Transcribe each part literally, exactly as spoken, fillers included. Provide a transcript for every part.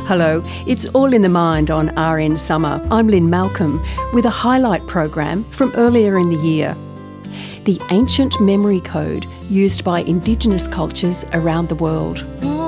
Hello, it's All in the Mind on R N Summer. I'm Lynn Malcolm with a highlight program from earlier in the year. The ancient memory code used by Indigenous cultures around the world.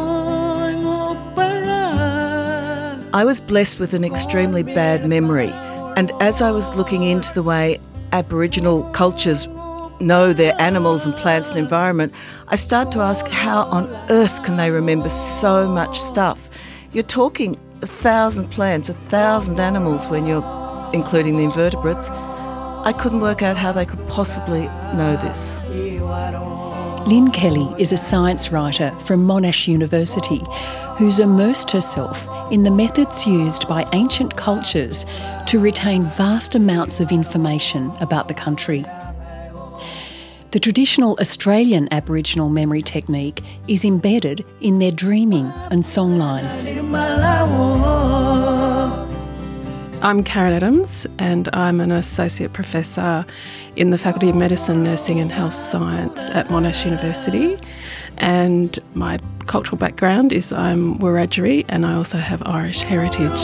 I was blessed with an extremely bad memory, and as I was looking into the way Aboriginal cultures know their animals and plants and environment, I started to ask, how on earth can they remember so much stuff? You're talking a thousand plants, a thousand animals when you're including the invertebrates. I couldn't work out how they could possibly know this. Lynn Kelly is a science writer from Monash University who's immersed herself in the methods used by ancient cultures to retain vast amounts of information about the country. The traditional Australian Aboriginal memory technique is embedded in their dreaming and songlines. I'm Karen Adams and I'm an Associate Professor in the Faculty of Medicine, Nursing and Health Science at Monash University, and my cultural background is I'm Wiradjuri and I also have Irish heritage.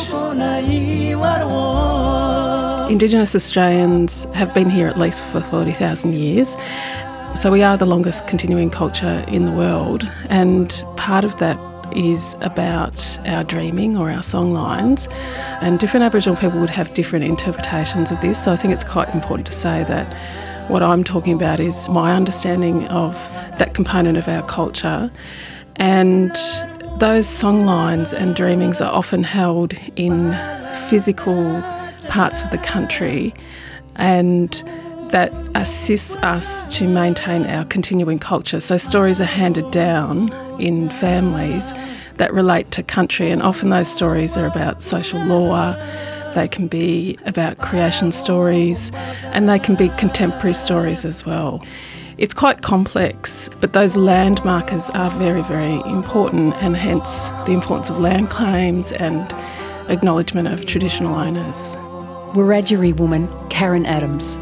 Indigenous Australians have been here at least for forty thousand years, so we are the longest continuing culture in the world, and part of that is about our dreaming or our songlines, and different Aboriginal people would have different interpretations of this, so I think it's quite important to say that what I'm talking about is my understanding of that component of our culture, and those songlines and dreamings are often held in physical parts of the country, and that assists us to maintain our continuing culture. So stories are handed down in families that relate to country, and often those stories are about social law, they can be about creation stories, and they can be contemporary stories as well. It's quite complex, but those land markers are very, very important, and hence the importance of land claims and acknowledgement of traditional owners. Wiradjuri woman Karen Adams.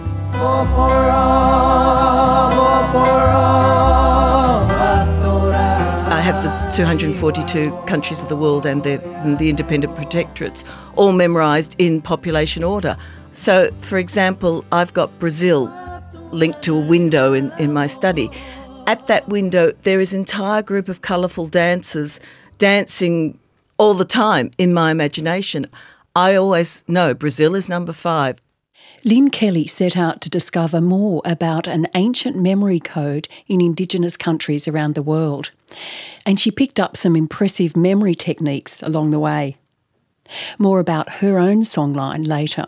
I have the two hundred forty-two countries of the world and the, and the independent protectorates all memorised in population order. So, for example, I've got Brazil linked to a window in, in my study. At that window, there is an entire group of colourful dancers dancing all the time in my imagination. I always know Brazil is number five. Lynn Kelly set out to discover more about an ancient memory code in Indigenous countries around the world, and she picked up some impressive memory techniques along the way. More about her own songline later.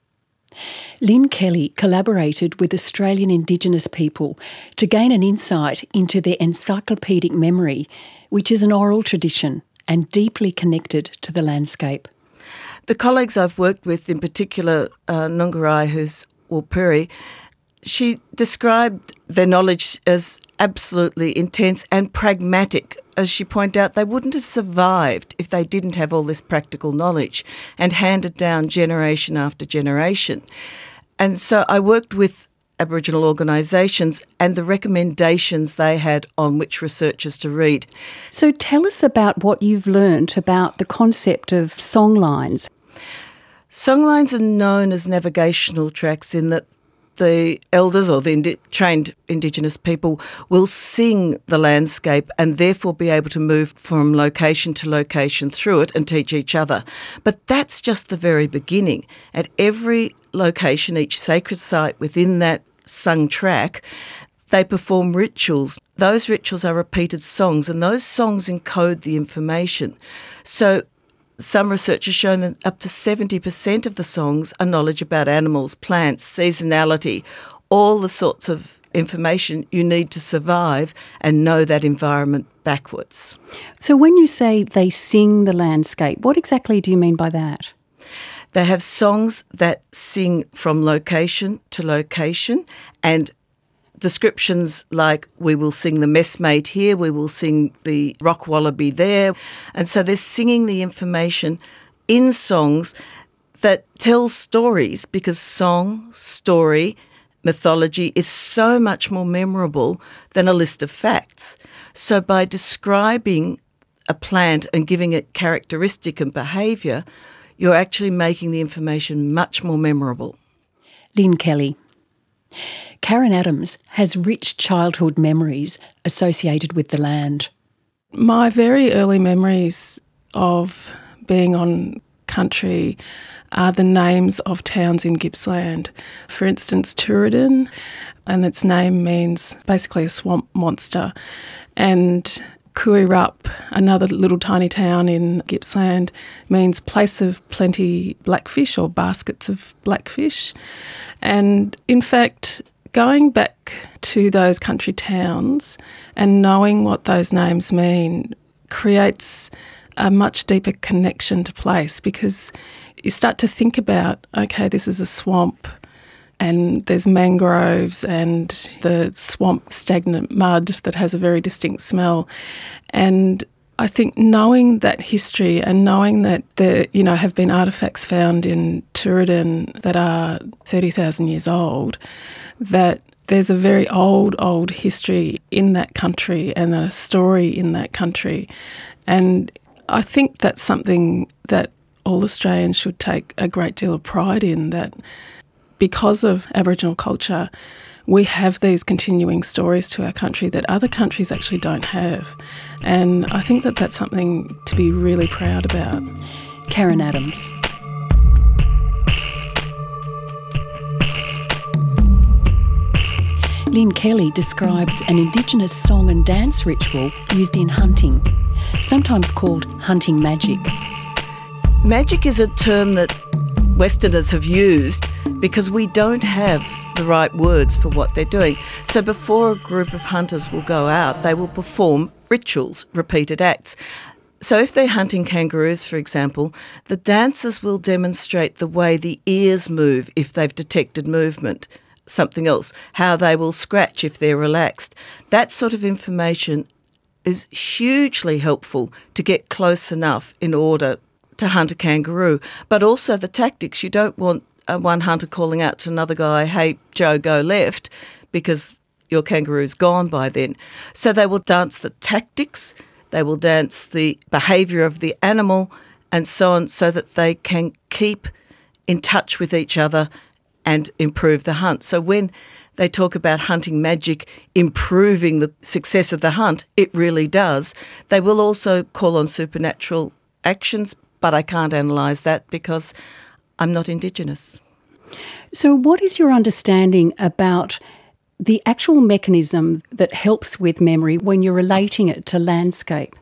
Lynn Kelly collaborated with Australian Indigenous people to gain an insight into their encyclopedic memory, which is an oral tradition and deeply connected to the landscape. The colleagues I've worked with, in particular uh, Nungarrayi, who's Warlpiri, she described their knowledge as absolutely intense and pragmatic. As she pointed out, they wouldn't have survived if they didn't have all this practical knowledge and handed down generation after generation. And so I worked with Aboriginal organisations and the recommendations they had on which researchers to read. So tell us about what you've learnt about the concept of songlines. Songlines are known as navigational tracks in that the elders or the indi- trained Indigenous people will sing the landscape and therefore be able to move from location to location through it and teach each other. But that's just the very beginning. At every location, each sacred site within that sung track, they perform rituals. Those rituals are repeated songs, and those songs encode the information. So some research has shown that up to seventy percent of the songs are knowledge about animals, plants, seasonality, all the sorts of information you need to survive and know that environment backwards. So when you say they sing the landscape, what exactly do you mean by that? They have songs that sing from location to location, and descriptions like, we will sing the messmate here, we will sing the rock wallaby there. And so they're singing the information in songs that tell stories, because song, story, mythology is so much more memorable than a list of facts. So by describing a plant and giving it characteristic and behaviour, you're actually making the information much more memorable. Lynn Kelly. Karen Adams has rich childhood memories associated with the land. My very early memories of being on country are the names of towns in Gippsland. For instance, Tooradin, and its name means basically a swamp monster. And Kuirup, another little tiny town in Gippsland, means place of plenty blackfish or baskets of blackfish. And in fact, going back to those country towns and knowing what those names mean creates a much deeper connection to place, because you start to think about, okay, this is a swamp and there's mangroves and the swamp stagnant mud that has a very distinct smell. And I think knowing that history and knowing that there, you know, have been artefacts found in Tooradin that are thirty thousand years old, that there's a very old, old history in that country and a story in that country. And I think that's something that all Australians should take a great deal of pride in, that because of Aboriginal culture, we have these continuing stories to our country that other countries actually don't have. And I think that that's something to be really proud about. Karen Adams. Lynn Kelly describes an Indigenous song and dance ritual used in hunting, sometimes called hunting magic. Magic is a term that Westerners have used because we don't have the right words for what they're doing. So before a group of hunters will go out, they will perform rituals, repeated acts. So if they're hunting kangaroos, for example, the dancers will demonstrate the way the ears move if they've detected movement, something else, how they will scratch if they're relaxed. That sort of information is hugely helpful to get close enough in order to hunt a kangaroo. But also the tactics. You don't want uh, one hunter calling out to another guy, hey, Joe, go left, because your kangaroo's gone by then. So they will dance the tactics, they will dance the behaviour of the animal and so on, so that they can keep in touch with each other and improve the hunt. So when they talk about hunting magic improving the success of the hunt, it really does. They will also call on supernatural actions, but I can't analyse that because I'm not Indigenous. So what is your understanding about the actual mechanism that helps with memory when you're relating it to landscape?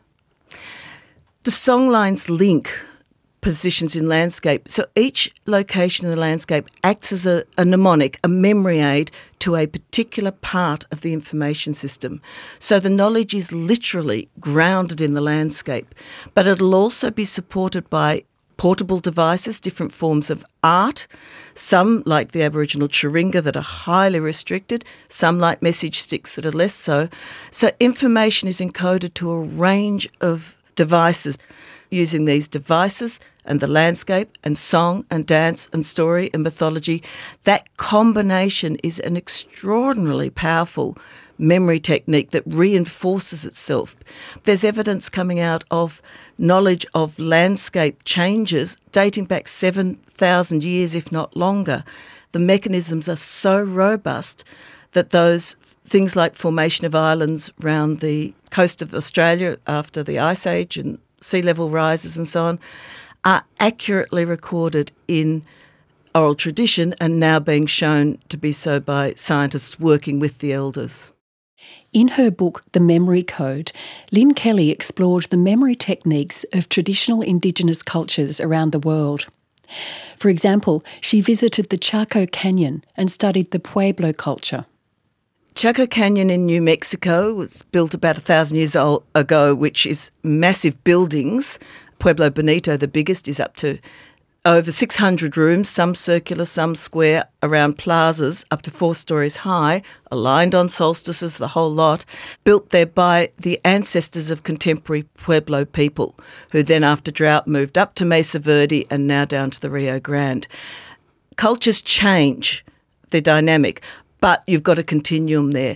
The songlines link positions in landscape. So each location in the landscape acts as a, a mnemonic, a memory aid to a particular part of the information system. So the knowledge is literally grounded in the landscape, but it'll also be supported by portable devices, different forms of art, some like the Aboriginal chiringa that are highly restricted, some like message sticks that are less so. So information is encoded to a range of devices. Using these devices and the landscape and song and dance and story and mythology, that combination is an extraordinarily powerful memory technique that reinforces itself. There's evidence coming out of knowledge of landscape changes dating back seven thousand years, if not longer. The mechanisms are so robust that those things like formation of islands around the coast of Australia after the Ice Age and sea level rises and so on, are accurately recorded in oral tradition and now being shown to be so by scientists working with the elders. In her book, The Memory Code, Lynn Kelly explored the memory techniques of traditional Indigenous cultures around the world. For example, she visited the Chaco Canyon and studied the Pueblo culture. Chaco Canyon in New Mexico was built about a thousand years old ago, which is massive buildings. Pueblo Bonito, the biggest, is up to over six hundred rooms, some circular, some square, around plazas up to four stories high, aligned on solstices, the whole lot, built there by the ancestors of contemporary Pueblo people, who then after drought moved up to Mesa Verde and now down to the Rio Grande. Cultures change, they're dynamic, but you've got a continuum there.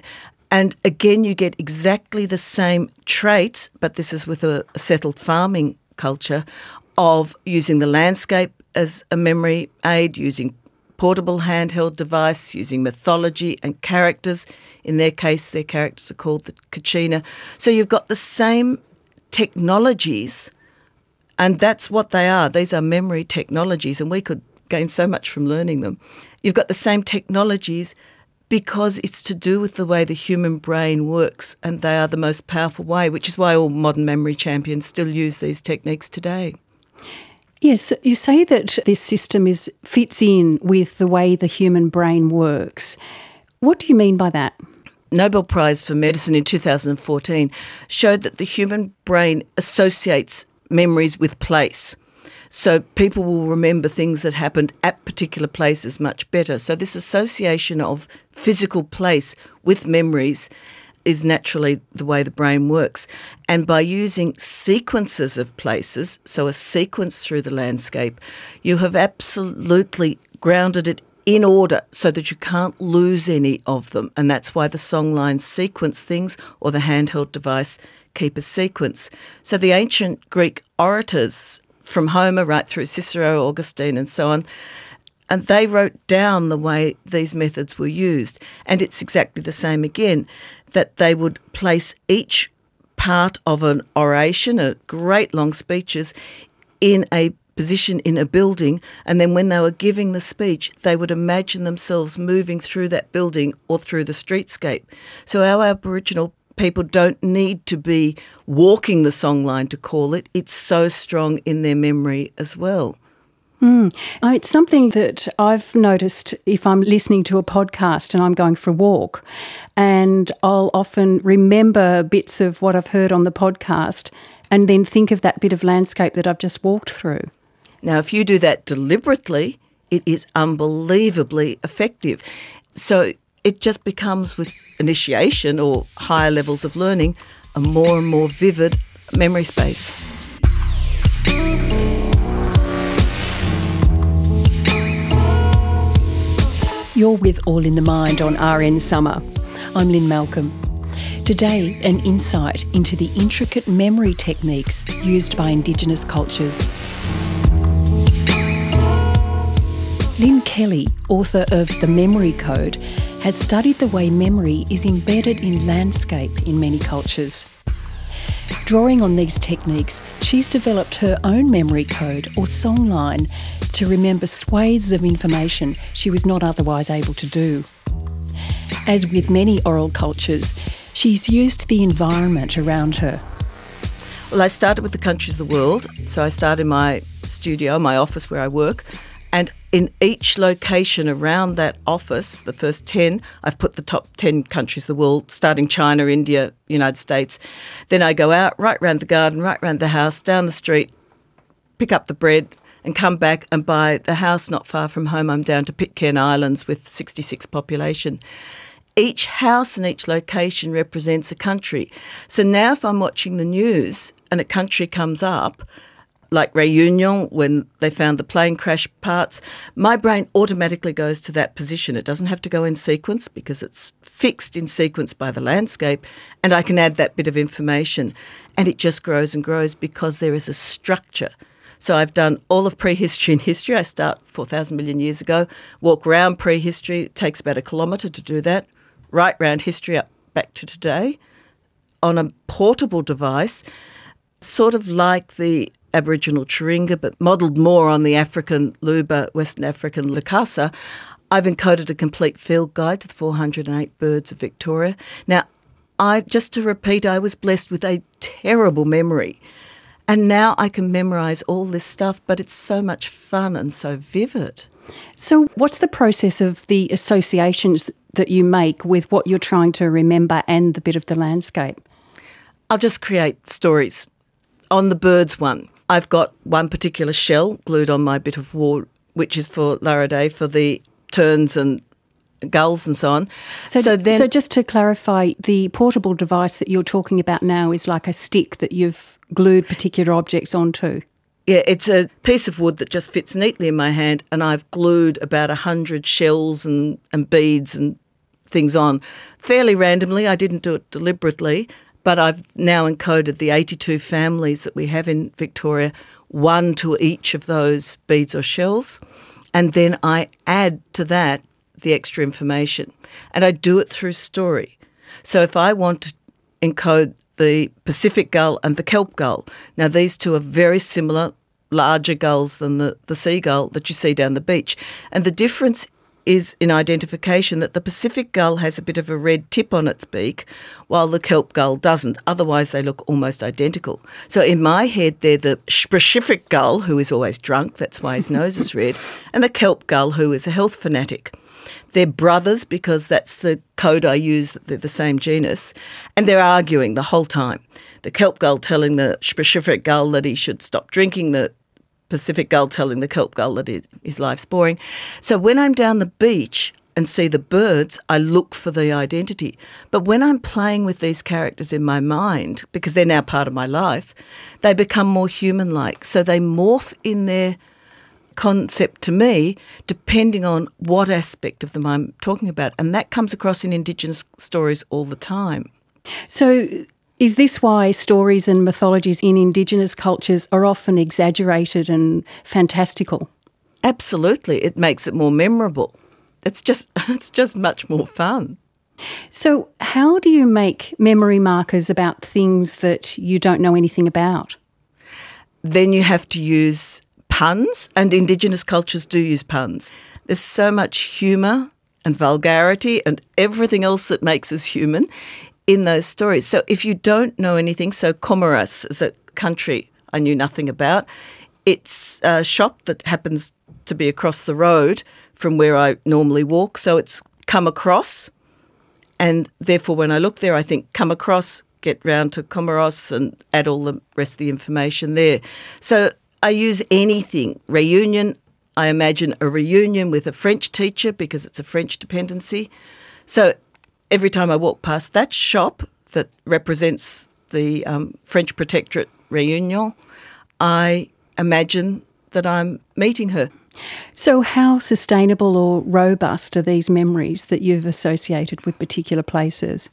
And again, you get exactly the same traits, but this is with a, a settled farming culture, of using the landscape as a memory aid, using portable handheld device, using mythology and characters. In their case, their characters are called the Kachina. So you've got the same technologies, and that's what they are. These are memory technologies, and we could gain so much from learning them. You've got the same technologies because it's to do with the way the human brain works, and they are the most powerful way, which is why all modern memory champions still use these techniques today. Yes, you say that this system is fits in with the way the human brain works. What do you mean by that? Nobel Prize for Medicine in two thousand fourteen showed that the human brain associates memories with place. So people will remember things that happened at particular places much better. So this association of physical place with memories is naturally the way the brain works. And by using sequences of places, so a sequence through the landscape, you have absolutely grounded it in order so that you can't lose any of them. And that's why the songlines sequence things, or the handheld device keep a sequence. So the ancient Greek orators, from Homer right through Cicero, Augustine and so on, and they wrote down the way these methods were used. And it's exactly the same again, that they would place each part of an oration, a great long speeches, in a position in a building, and then when they were giving the speech, they would imagine themselves moving through that building or through the streetscape. So our Aboriginal people don't need to be walking the songline to call it. It's so strong in their memory as well. Mm. Oh, it's something that I've noticed if I'm listening to a podcast and I'm going for a walk, and I'll often remember bits of what I've heard on the podcast and then think of that bit of landscape that I've just walked through. Now, if you do that deliberately, it is unbelievably effective. So it just becomes, with initiation or higher levels of learning, a more and more vivid memory space. You're with All in the Mind on R N Summer. I'm Lynn Malcolm. Today, an insight into the intricate memory techniques used by Indigenous cultures. Lynn Kelly, author of The Memory Code, has studied the way memory is embedded in landscape in many cultures. Drawing on these techniques, she's developed her own memory code or songline to remember swathes of information she was not otherwise able to do. As with many oral cultures, she's used the environment around her. Well, I started with the countries of the world. So I started in my studio, my office where I work, and in each location around that office, the first ten, I've put the top ten countries of the world, starting China, India, United States. Then I go out, right round the garden, right round the house, down the street, pick up the bread and come back, and by the house not far from home, I'm down to Pitcairn Islands with sixty-six population. Each house and each location represents a country. So now if I'm watching the news and a country comes up, like Réunion, when they found the plane crash parts, my brain automatically goes to that position. It doesn't have to go in sequence because it's fixed in sequence by the landscape, and I can add that bit of information. And it just grows and grows because there is a structure. So I've done all of prehistory and history. I start four thousand million years ago, walk around prehistory. It takes about a kilometre to do that, right round history up back to today, on a portable device, sort of like the Aboriginal Chiringa, but modelled more on the African Luba, Western African Lukasa. I've encoded a complete field guide to the four hundred eight birds of Victoria. Now, I just to repeat, I was blessed with a terrible memory. And now I can memorise all this stuff, but it's so much fun and so vivid. So what's the process of the associations that you make with what you're trying to remember and the bit of the landscape? I'll just create stories. On the birds one, I've got one particular shell glued on my bit of wall, which is for Laraday, for the terns and gulls and so on. So, so, then, so just to clarify, the portable device that you're talking about now is like a stick that you've glued particular objects onto? Yeah, it's a piece of wood that just fits neatly in my hand, and I've glued about a hundred shells and, and beads and things on fairly randomly. I didn't do it deliberately, but I've now encoded the eighty-two families that we have in Victoria, one to each of those beads or shells, and then I add to that the extra information. And I do it through story. So if I want to encode the Pacific gull and the kelp gull, now these two are very similar, larger gulls than the, the seagull that you see down the beach. And the difference is in identification that the Pacific gull has a bit of a red tip on its beak while the kelp gull doesn't. Otherwise, they look almost identical. So in my head, they're the Pacific gull, who is always drunk, that's why his nose is red, and the kelp gull, who is a health fanatic. They're brothers because that's the code I use, that they're the same genus, and they're arguing the whole time. The kelp gull telling the Pacific gull that he should stop drinking, the Pacific gull telling the kelp gull that his life's boring. So when I'm down the beach and see the birds, I look for the identity. But when I'm playing with these characters in my mind, because they're now part of my life, they become more human-like. So they morph in their concept to me depending on what aspect of them I'm talking about. And that comes across in Indigenous stories all the time. So is this why stories and mythologies in Indigenous cultures are often exaggerated and fantastical? Absolutely. It makes it more memorable. It's just it's just much more fun. So how do you make memory markers about things that you don't know anything about? Then you have to use puns, and Indigenous cultures do use puns. There's so much humour and vulgarity and everything else that makes us human in those stories. So if you don't know anything, so Comoros is a country I knew nothing about. It's a shop that happens to be across the road from where I normally walk, so it's come across, and therefore when I look there I think come across, get round to Comoros and add all the rest of the information there. So I use anything. Reunion, I imagine a reunion with a French teacher because it's a French dependency. So every time I walk past that shop that represents the um, French protectorate Réunion, I imagine that I'm meeting her. So how sustainable or robust are these memories that you've associated with particular places?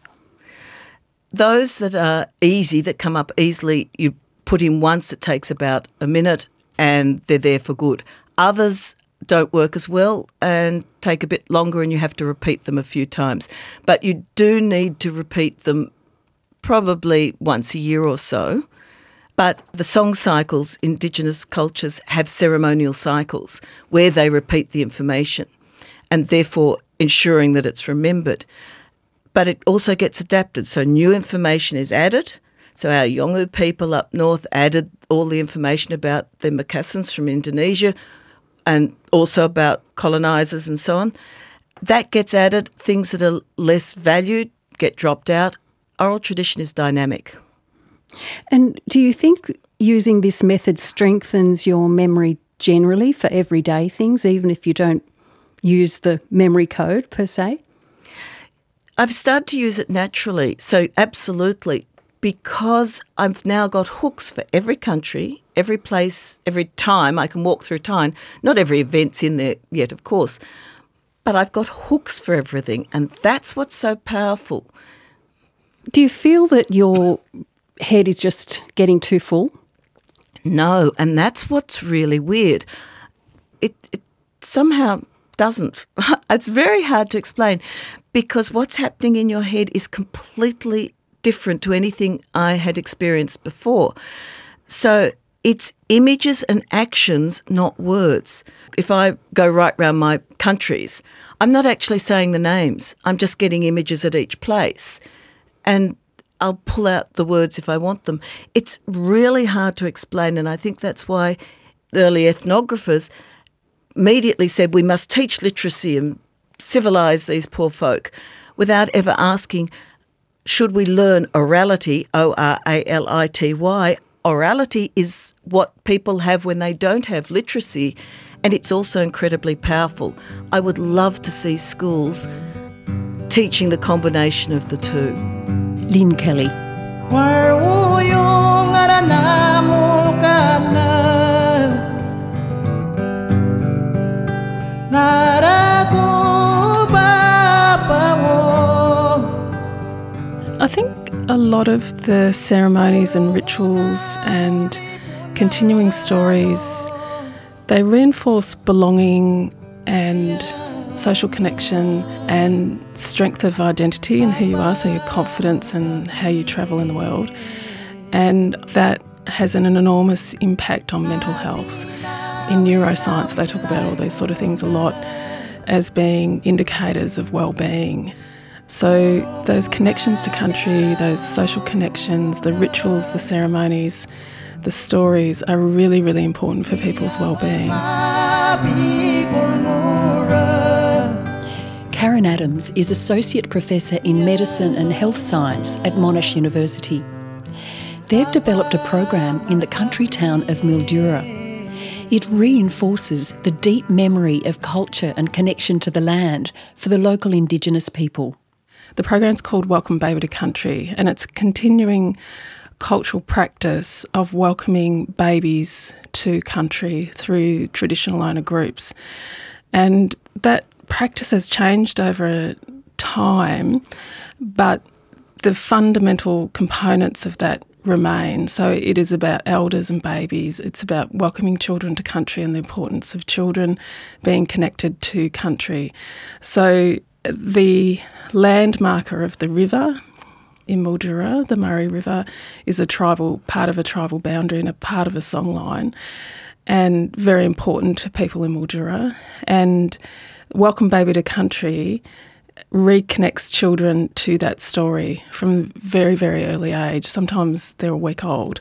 Those that are easy, that come up easily, you put in once, it takes about a minute and they're there for good. Others don't work as well and take a bit longer and you have to repeat them a few times. But you do need to repeat them probably once a year or so. But the song cycles, Indigenous cultures have ceremonial cycles where they repeat the information and therefore ensuring that it's remembered. But it also gets adapted, so new information is added. So our Yolngu people up north added all the information about the Macassans from Indonesia and also about colonisers and so on. That gets added. Things that are less valued get dropped out. Oral tradition is dynamic. And do you think using this method strengthens your memory generally for everyday things, even if you don't use the memory code per se? I've started to use it naturally, so absolutely, because I've now got hooks for every country, every place, every time I can walk through time. Not every event's in there yet, of course, but I've got hooks for everything, and that's what's so powerful. Do you feel that your head is just getting too full? No, and that's what's really weird. It, it somehow doesn't. It's very hard to explain because what's happening in your head is completely different to anything I had experienced before. So it's images and actions, not words. If I go right round my countries, I'm not actually saying the names. I'm just getting images at each place. And I'll pull out the words if I want them. It's really hard to explain, and I think that's why the early ethnographers immediately said we must teach literacy and civilise these poor folk without ever asking, should we learn orality, O R A L I T Y? Orality is what people have when they don't have literacy, and it's also incredibly powerful. I would love to see schools teaching the combination of the two. Lynn Kelly. Naraku Bapa lot of the ceremonies and rituals and continuing stories, they reinforce belonging and social connection and strength of identity in who you are, so your confidence and how you travel in the world. And that has an, an enormous impact on mental health. In neuroscience, they talk about all these sort of things a lot as being indicators of well-being. So those connections to country, those social connections, the rituals, the ceremonies, the stories are really, really important for people's well-being. Karen Adams is Associate Professor in Medicine and Health Science at Monash University. They've developed a program in the country town of Mildura. It reinforces the deep memory of culture and connection to the land for the local Indigenous people. The program's called Welcome Baby to Country, and it's a continuing cultural practice of welcoming babies to country through traditional owner groups. And that practice has changed over time, but the fundamental components of that remain. So it is about elders and babies. It's about welcoming children to country and the importance of children being connected to country. So the landmarker of the river in Mildura, the Murray River, is a tribal part of a tribal boundary and a part of a songline, and very important to people in Mildura. And Welcome Baby to Country reconnects children to that story from very, very early age. Sometimes they're a week old.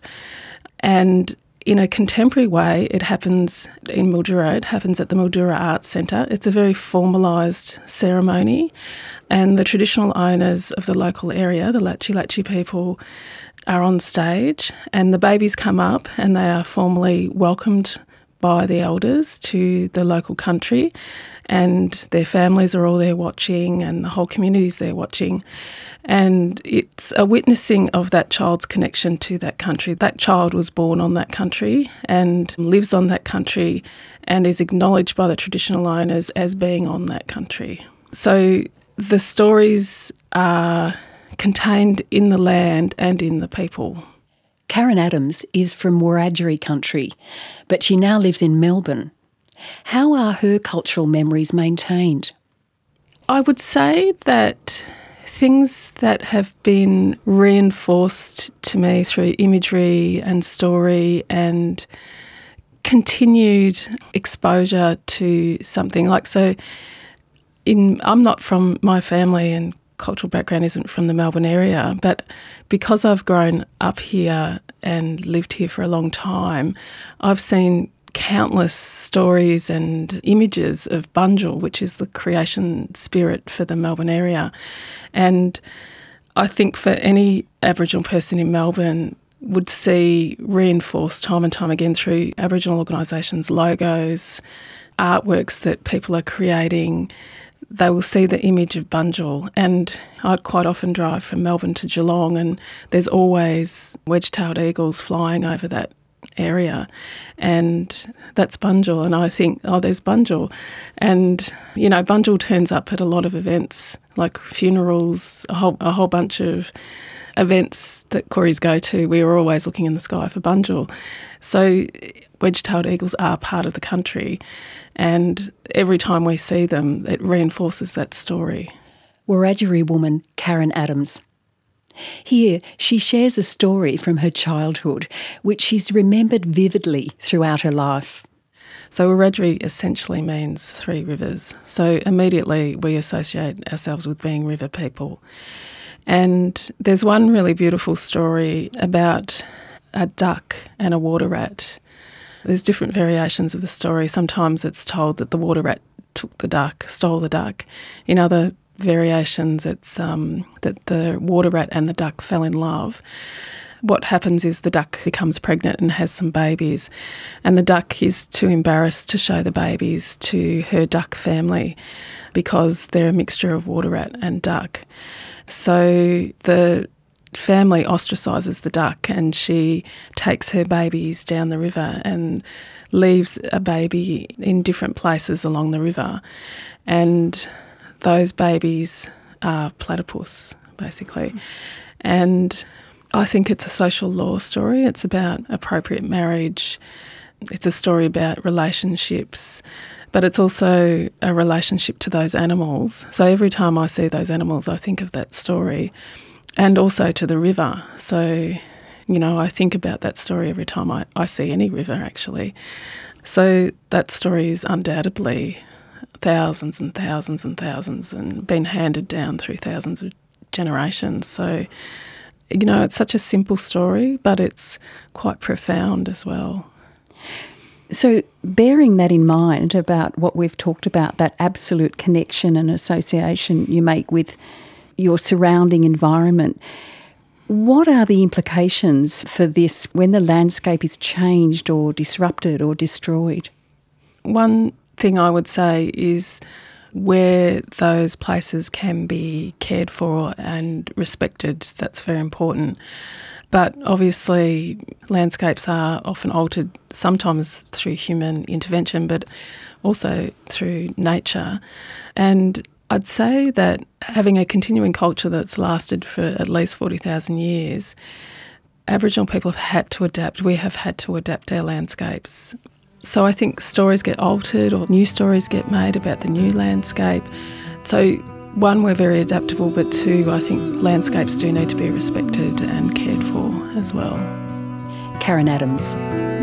And in a contemporary way, it happens in Mildura. It happens at the Mildura Arts Centre. It's a very formalised ceremony, and the traditional owners of the local area, the Latchi Latchi people, are on stage, and the babies come up and they are formally welcomed by the elders to the local country, and their families are all there watching and the whole community's there watching. And it's a witnessing of that child's connection to that country. That child was born on that country and lives on that country and is acknowledged by the traditional owners as being on that country. So the stories are contained in the land and in the people. Karen Adams is from Wiradjuri country, but she now lives in Melbourne. How are her cultural memories maintained? I would say that things that have been reinforced to me through imagery and story and continued exposure to something like, so in I'm not from, my family and cultural background isn't from the Melbourne area, but because I've grown up here and lived here for a long time, I've seen countless stories and images of Bunjil, which is the creation spirit for the Melbourne area. And I think for any Aboriginal person in Melbourne would see reinforced time and time again through Aboriginal organisations, logos, artworks that people are creating, they will see the image of Bunjil. And I quite often drive from Melbourne to Geelong and there's always wedge-tailed eagles flying over that area, and that's Bunjil. And I think, oh, there's Bunjil. And, you know, Bunjil turns up at a lot of events, like funerals, a whole, a whole bunch of events that Koris go to. We are always looking in the sky for Bunjil. So wedge-tailed eagles are part of the country, and every time we see them, it reinforces that story. Wiradjuri woman Karen Adams. Here, she shares a story from her childhood, which she's remembered vividly throughout her life. So Wiradjuri essentially means three rivers. So immediately we associate ourselves with being river people. And there's one really beautiful story about a duck and a water rat. There's different variations of the story. Sometimes it's told that the water rat took the duck, stole the duck. In other variations, it's um, that the water rat and the duck fell in love. What happens is the duck becomes pregnant and has some babies, and the duck is too embarrassed to show the babies to her duck family because they're a mixture of water rat and duck. So the family ostracises the duck, and she takes her babies down the river and leaves a baby in different places along the river. And those babies are platypus, basically. And I think it's a social law story. It's about appropriate marriage. It's a story about relationships, but it's also a relationship to those animals. So every time I see those animals, I think of that story, and also to the river. So, you know, I think about that story every time I, I see any river, actually. So that story is undoubtedly thousands and thousands and thousands and been handed down through thousands of generations. So, you know, it's such a simple story, but it's quite profound as well. So bearing that in mind about what we've talked about, that absolute connection and association you make with your surrounding environment, what are the implications for this when the landscape is changed or disrupted or destroyed? One thing I would say is where those places can be cared for and respected, that's very important. But obviously landscapes are often altered, sometimes through human intervention, but also through nature. And I'd say that having a continuing culture that's lasted for at least forty thousand years, Aboriginal people have had to adapt. We have had to adapt our landscapes. So I think stories get altered or new stories get made about the new landscape. So one, we're very adaptable, but two, I think landscapes do need to be respected and cared for as well. Karen Adams.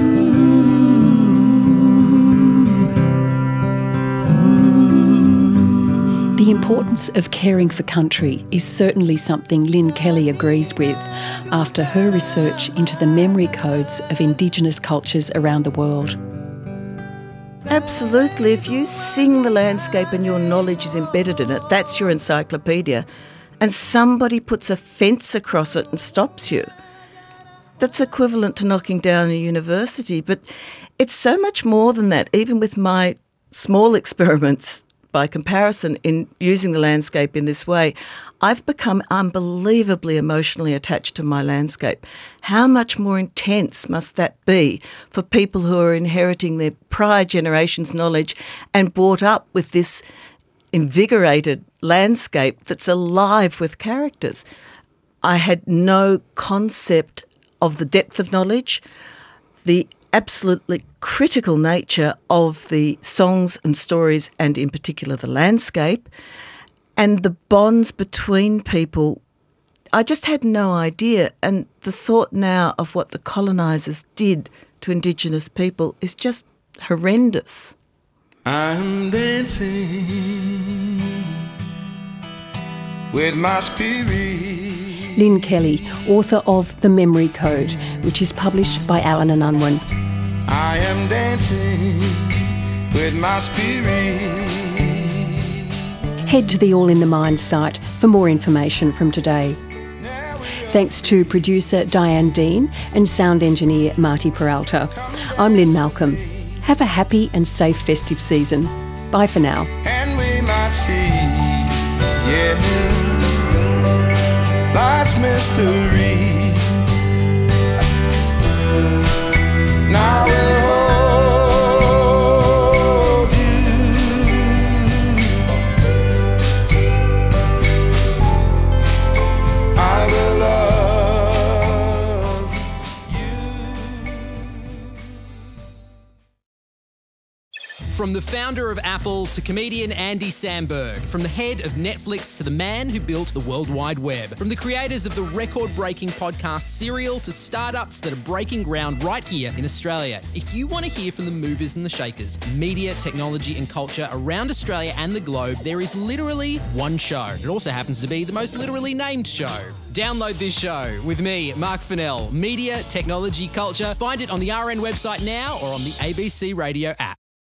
The importance of caring for country is certainly something Lynn Kelly agrees with after her research into the memory codes of Indigenous cultures around the world. Absolutely. If you sing the landscape and your knowledge is embedded in it, that's your encyclopedia, and somebody puts a fence across it and stops you, that's equivalent to knocking down a university. But it's so much more than that. Even with my small experiments, by comparison, in using the landscape in this way, I've become unbelievably emotionally attached to my landscape. How much more intense must that be for people who are inheriting their prior generations' knowledge and brought up with this invigorated landscape that's alive with characters? I had no concept of the depth of knowledge, the absolutely critical nature of the songs and stories, and in particular the landscape, and the bonds between people. I just had no idea. And the thought now of what the colonisers did to Indigenous people is just horrendous. I'm dancing with my spirit. Lynn Kelly, author of The Memory Code, which is published by Allen and Unwin. I am dancing with my spirit. Head to the All in the Mind site for more information from today. Thanks to producer Diane Dean and sound engineer Marty Peralta. I'm Lynn Malcolm. Have a happy and safe festive season. Bye for now. And we might see, yeah, life's mystery. Now we'll hold you. I will love you. From the founder of Apple to comedian Andy Samberg, from the head of Netflix to the man who built the World Wide Web, from the creators of the record-breaking podcast Serial to startups that are breaking ground right here in Australia. If you want to hear from the movers and the shakers, media, technology and culture around Australia and the globe, there is literally one show. It also happens to be the most literally named show. Download this show with me, Mark Fennell. Media, technology, culture. Find it on the R N website now or on the A B C Radio app.